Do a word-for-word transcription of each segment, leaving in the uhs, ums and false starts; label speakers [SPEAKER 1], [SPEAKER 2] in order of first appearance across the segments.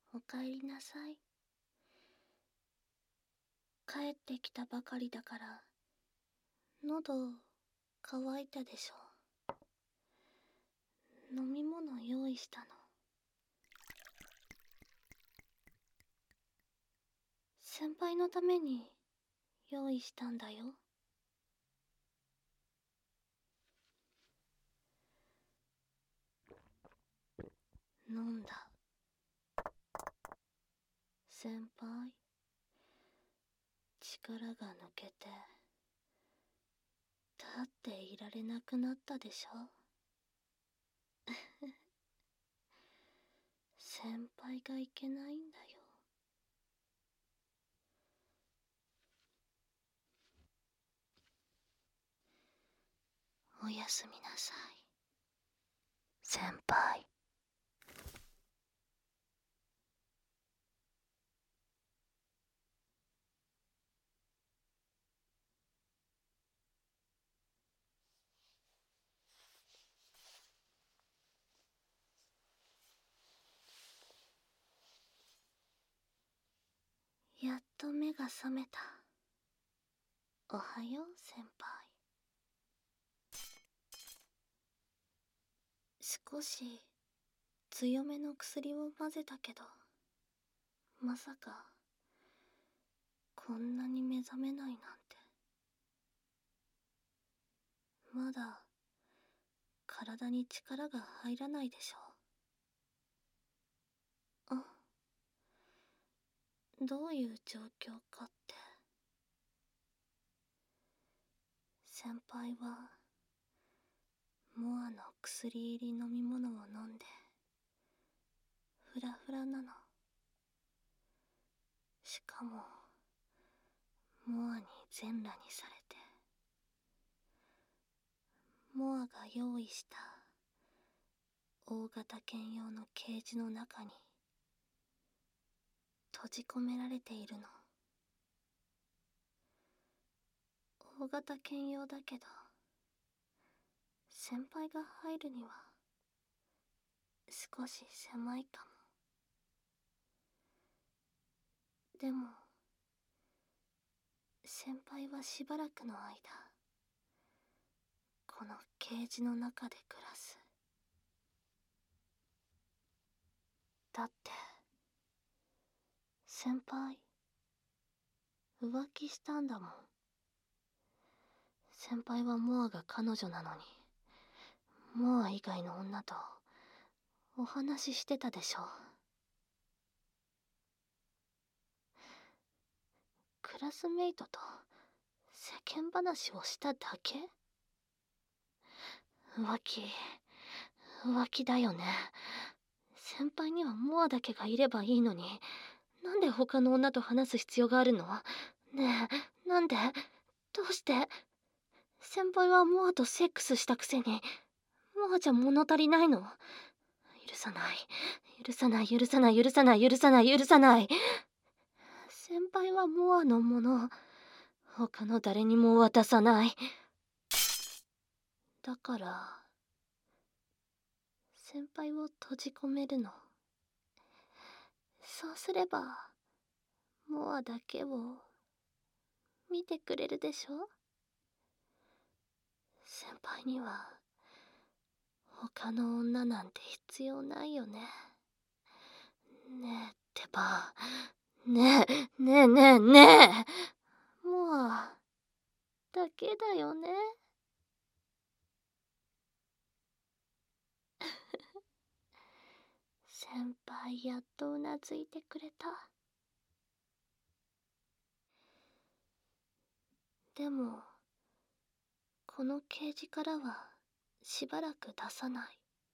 [SPEAKER 1] おかえりなさい。帰ってきたばかりだから喉乾いたでしょ。飲み物用意したの。先輩のために用意したんだよ。飲んだ。先輩、力が抜けて立っていられなくなったでしょ。先輩がいけないんだよ。おやすみなさい、先輩。やっと目が覚めた。おはよう、先輩。少し強めの薬を混ぜたけど、まさかこんなに目覚めないなんて。まだ体に力が入らないでしょ。あ、どういう状況かって。先輩はモアの薬入り飲み物を飲んでフラフラなの。しかもモアに全裸にされて、モアが用意した大型犬用のケージの中に閉じ込められているの。大型犬用だけど、先輩が入るには少し狭いかも。でも先輩はしばらくの間このケージの中で暮らす。だって先輩浮気したんだもん。先輩はモアが彼女なのに、モア以外の女とお話ししてたでしょ。クラスメイトと世間話をしただけ？浮気浮気だよね。先輩にはモアだけがいればいいのに、なんで他の女と話す必要があるの？ねえ、なんで？どうして？先輩はモアとセックスしたくせに、モアじゃ物足りないの？許さない許さない許さない許さない許さない許さない。先輩はモアのもの、他の誰にも渡さない。だから先輩を閉じ込めるの。そうすればモアだけを見てくれるでしょ。先輩には他の女なんて必要ないよね。ねえってば、ねえねえねえねえ、モアだけだよね。先輩やっとうなずいてくれた。でもこのケージからはしばらく出さない。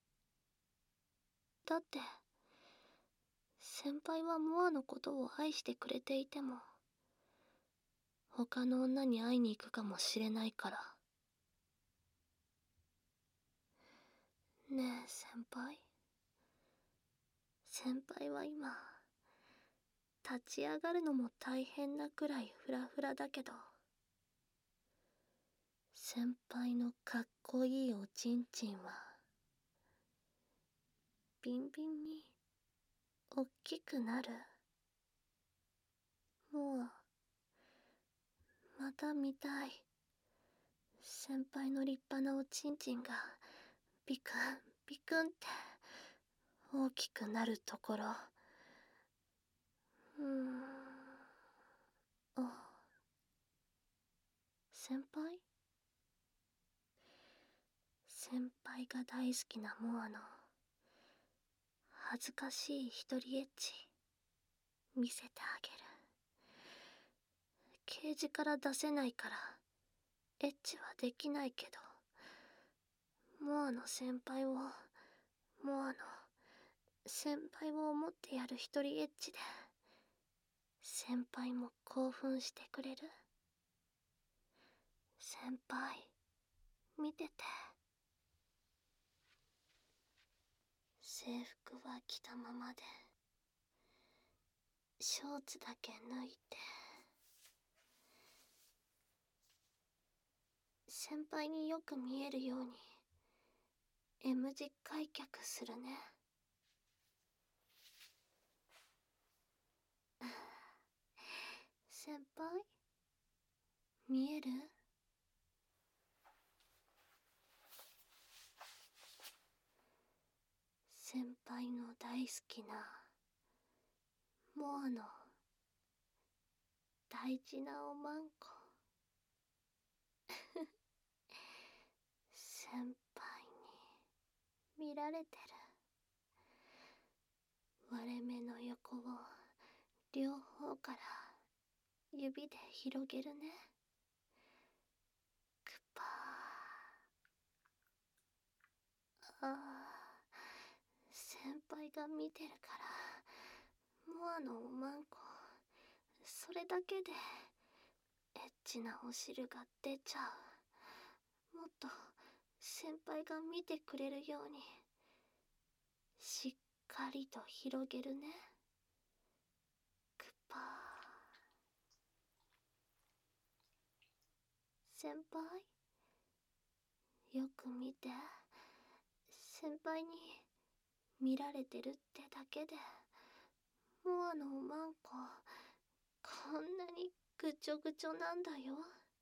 [SPEAKER 1] だって先輩はモアのことを愛してくれていても、他の女に会いに行くかもしれないから。ねえ先輩、先輩は今立ち上がるのも大変なくらいフラフラだけど、先輩のかっこいいおちんちんはビンビンにおっきくなる。もうまた見たい。先輩の立派なおちんちんがビクンビクンって大きくなるところ。うーん。あ、先輩先輩が大好きなモアの恥ずかしい一人エッチ見せてあげる。ケージから出せないからエッチはできないけど、モアの先輩をモアの先輩を思ってやる一人エッチで先輩も興奮してくれる。先輩見てて。制服は着たままでショーツだけ脱いで先輩によく見えるように M 字開脚するね。先輩見える？先輩の大好きなモアの大事なおまんこ。先輩に見られてる。割れ目の横を両方から指で広げるね。くぱー。ああ、先輩が見てるからモアのおまんこそれだけでエッチなお汁が出ちゃう。もっと先輩が見てくれるようにしっかりと広げるね。くぱー。先輩よく見て。先輩に見られてるってだけでモアのおまんここんなにぐちょぐちょなんだよ。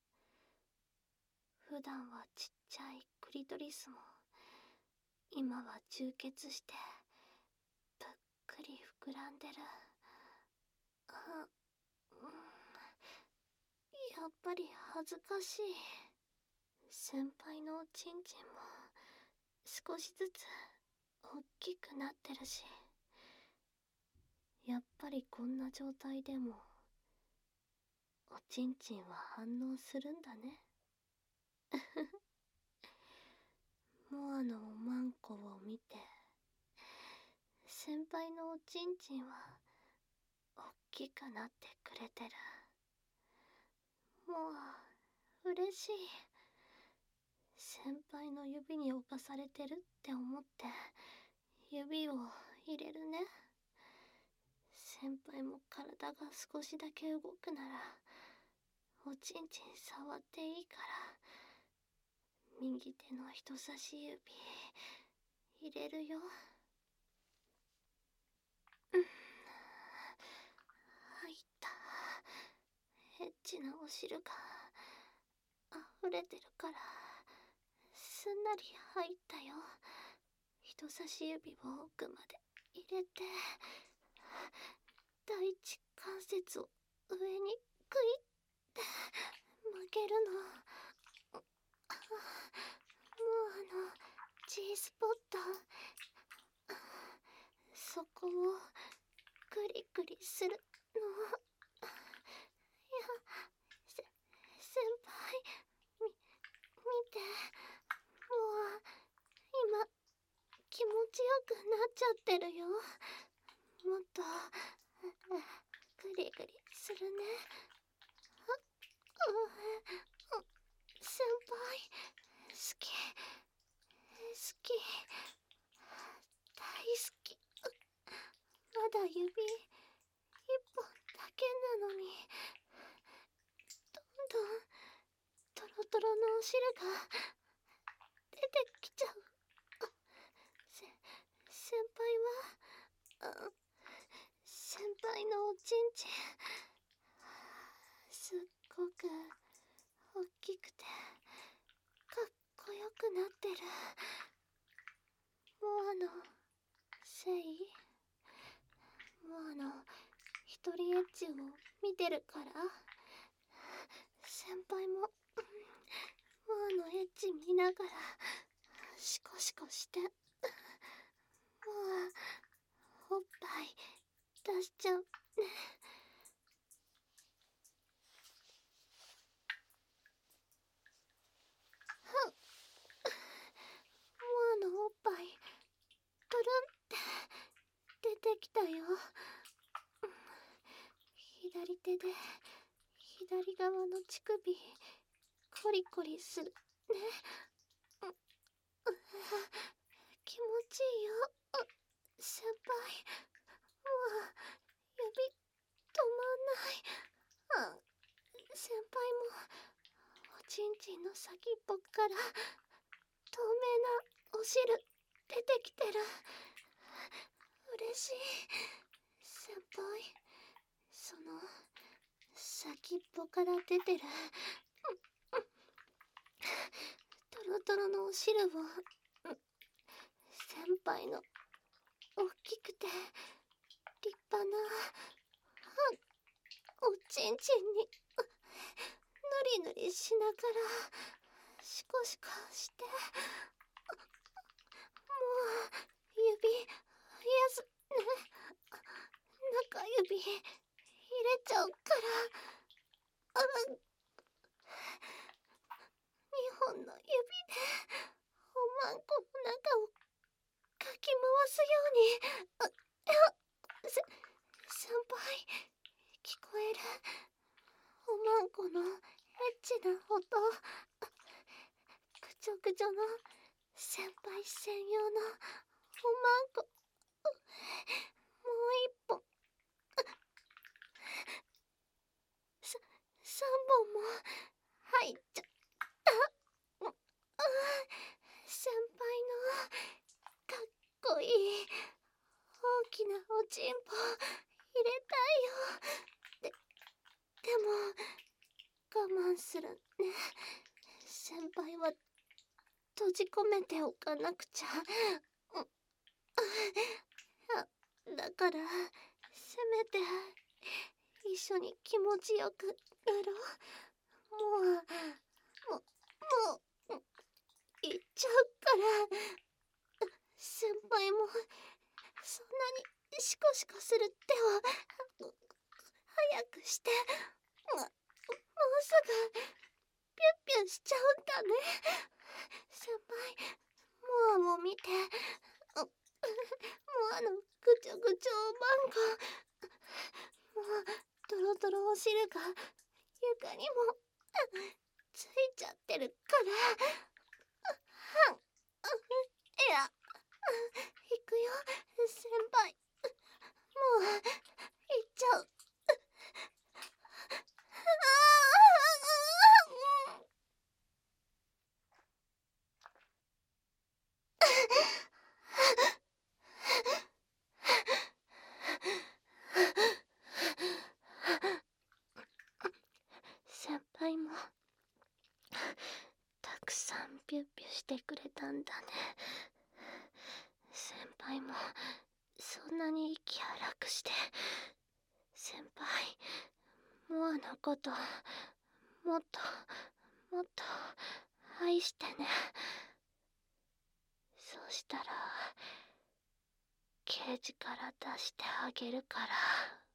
[SPEAKER 1] 普段はちっちゃいクリトリスも今は充血してぷっくり膨らんでる。あ、うん、やっぱり恥ずかしい。先輩のおちんちんも少しずつおっきくなってるし、やっぱりこんな状態でもおちんちんは反応するんだね。モアのおまんこを見て先輩のおちんちんはおっきくなってくれてる。もう嬉しい。先輩の指に侵されてるって思って指を入れるね。先輩も体が少しだけ動くならおちんちん触っていいから右手の人差し指入れるよ。うん、入った。エッチなお汁が溢れてるからすんなり入ったよ。人差し指を奥まで入れて第一関節を上にグイッて曲げるの。もうあの G スポットそこをグリグリするの。いや、せ先輩み見て、もう今気持ちよくなっちゃってるよ。もっとグリグリするね。あ、う、う、先輩好き好き大好き。まだ指一本だけなのにどんどんトロトロのお汁が出てきちゃう。せ先輩はあ輩のおちんちん、すっごく大きくてかっこよくなってる。モアのせい？モアの一人エッチを見てるから？先輩もモアのエッチ見ながらシコシコして、モアおっぱい出しちゃうね。モアのおっぱいプルンって出てきたよ。左手で左側の乳首コリコリするね。気持ちいいよ先輩。もう指止まんない。あ、先輩もおちんちんの先っぽから透明なお汁出てきてる。嬉しい先輩。その先っぽから出てるトロトロのお汁を先輩の大きくて立派なおちんちんにぬりぬりしながらシコシコして、もう指やすね。中指入れちゃうから。あら、にほんの指でおまんこの中をかき回すように。あ、せ先輩聞こえる？おまんこのエッチな音。ぐちょぐちょの先輩専用のおまんこ。もう一本、さ三本も入っちゃった。先輩のかっこいい大きなおちんぽ入れたいよ。ででも我慢するね。先輩は閉じ込めておかなくちゃ。だからせめて一緒に気持ちよくやろう。もうももう行っちゃうから。先輩もそんなにシコシコする手を早くして。もうすぐピュッピュしちゃうんだね。先輩モアも見て。モアのぐちょぐちょおまんこ。もうトロトロお汁が床にもついちゃってるから。いや、行くよ先輩。もう行っちゃう。先輩もたくさんピュッピュしてくれたんだね。先輩もそんなに息荒くして。先輩モアのこともっともっと愛してね。そうしたらケージから出してあげるから。